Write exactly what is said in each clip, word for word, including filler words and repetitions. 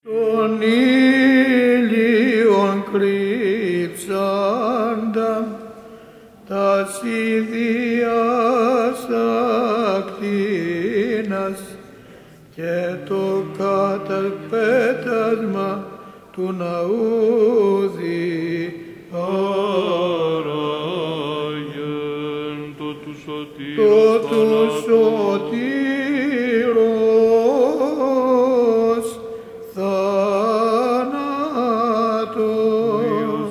Τον ήλιον κρύψαντα τας ιδίας ακτίνας και το καταπέτασμα του ναού διάραγεν το του το του σωτήρος θάνατος.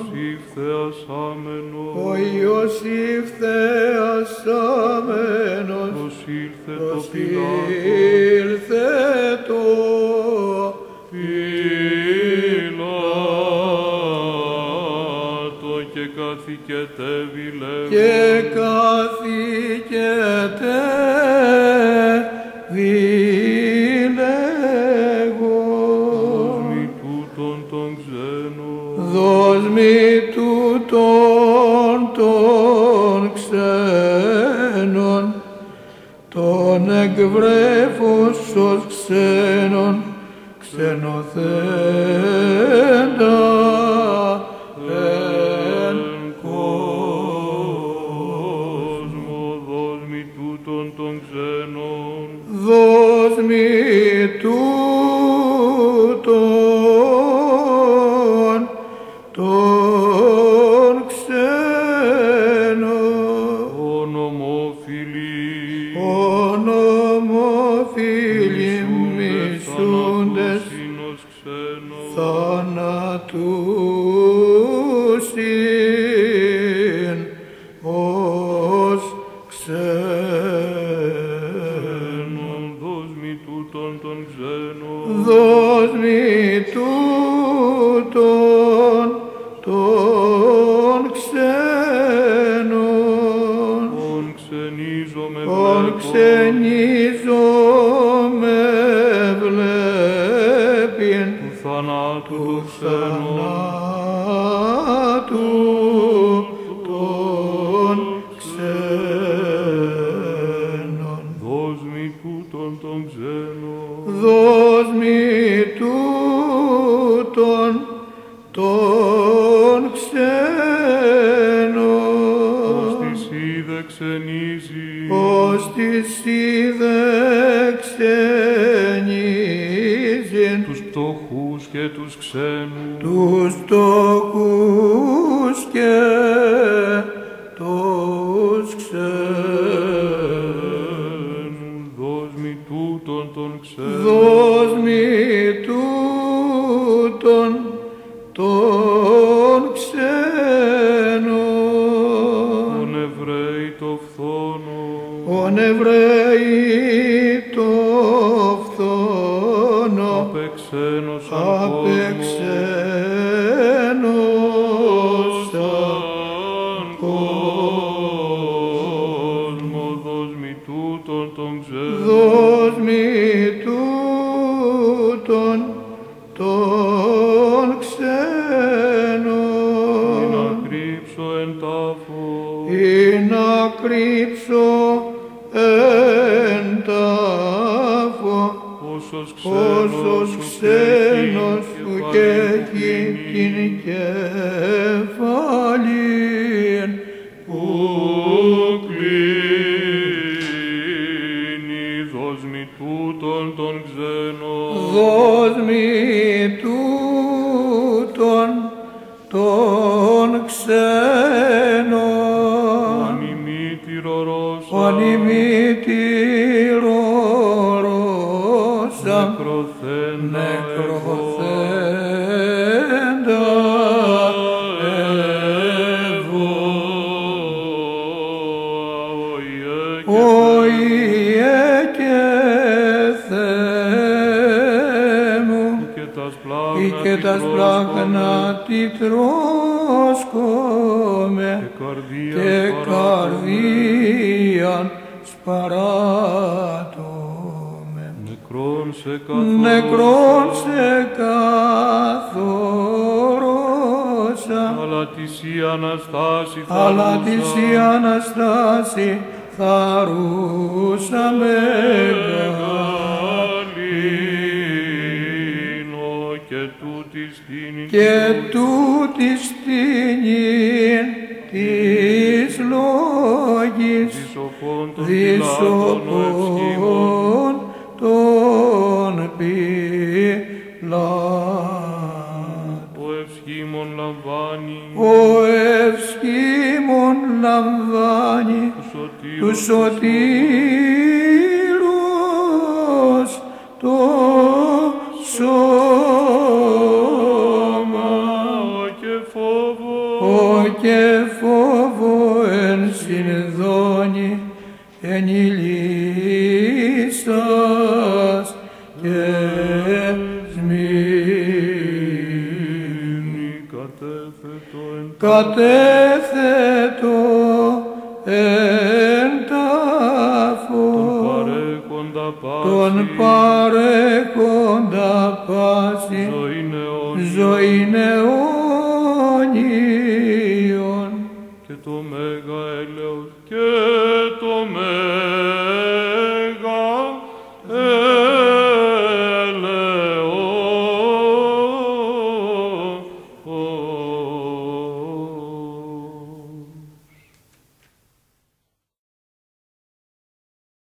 Ο Ιωσήφ θεασάμενος προσήλθε το Πιλάτο και καθηκετεύει λέγον και καθηκετεύει λέγον μη τούτον τον ξένον δώσ' μη τούτον τον ξένον τον εκβρέφωσος ξένον ξενοθέντα εν κόσμο. δώσ' μη τούτον τον ξένον δώσ' μη τούτον τον ξένον ονομόφιλοι ονομόφιλοι μισούντες θανατός ξένος θανατούσιν ως ξένον. δώσ' μη τούτον τον ξένον Δώσ' μη τούτον τον ξένον τον ξενίζομαι τον βλέπω ξενίζομαι βλέπειν του θανάτου του του ξένου θανάτου τον ξένον. δώσ' μη τούτον τον ξένον Δώσ' μη τούτον τον ξένον ως της είδε ξενίζει ως της είδε ξενίζειν τους πτωχούς και τους ξένους τους φτωχούς και τους ξένους. δώσ' μη τούτον τον ξένον Δώσ' μη τούτον τον ξένον τον Εβραίοι το φθόνο ον Εβραίοι το φθόνο απεξένωσαν κόσμο απεξένωσαν κόσμο. δώσ' μη τούτον τον ξένον δώσ' μη τούτον τον να ξένον κρύψω εν τάφο ή να κρύψω εν τάφο όσος όσος ξένος σου και έχει την κεφαλήν που κλείνει. δώσ' μη τούτον τον ξένον δώσ' μη τούτον τον ξένον ανημήτηρο ρόσα ον ημίτηρο ρόσα νεκροθέντα νεκροθέντα εγώ οϊέ και Θεέ μου ή και τας πλάγνα τη τρώσκομαι και καρδίαν σπαράτωμε νεκρόν σε νεκρόν σε καθόρωσα αλλά της η Αναστάση αλλά της η Αναστάση θαρούσα μεγάλη και τούτη στήνη και τούτη στήνην της λόγης δισοφών των φυλάτων ο δισοπών ευσχήμων, των πυλάτων. ο ευσχήμων λαμβάνει Ο ευσχήμων λαμβάνει του του σωτήρος το σώμα. και φόβο Ο και φόβο εν συνδώνει εν ηλίσας και σμήνη. κατέθετο εν Κατέθετο εν τάφο παρέχοντα τον πάση παρέχοντα πάση ζωήν αιώνιον ζωήν αιώνιον και το μέγα έλεος και το μέγα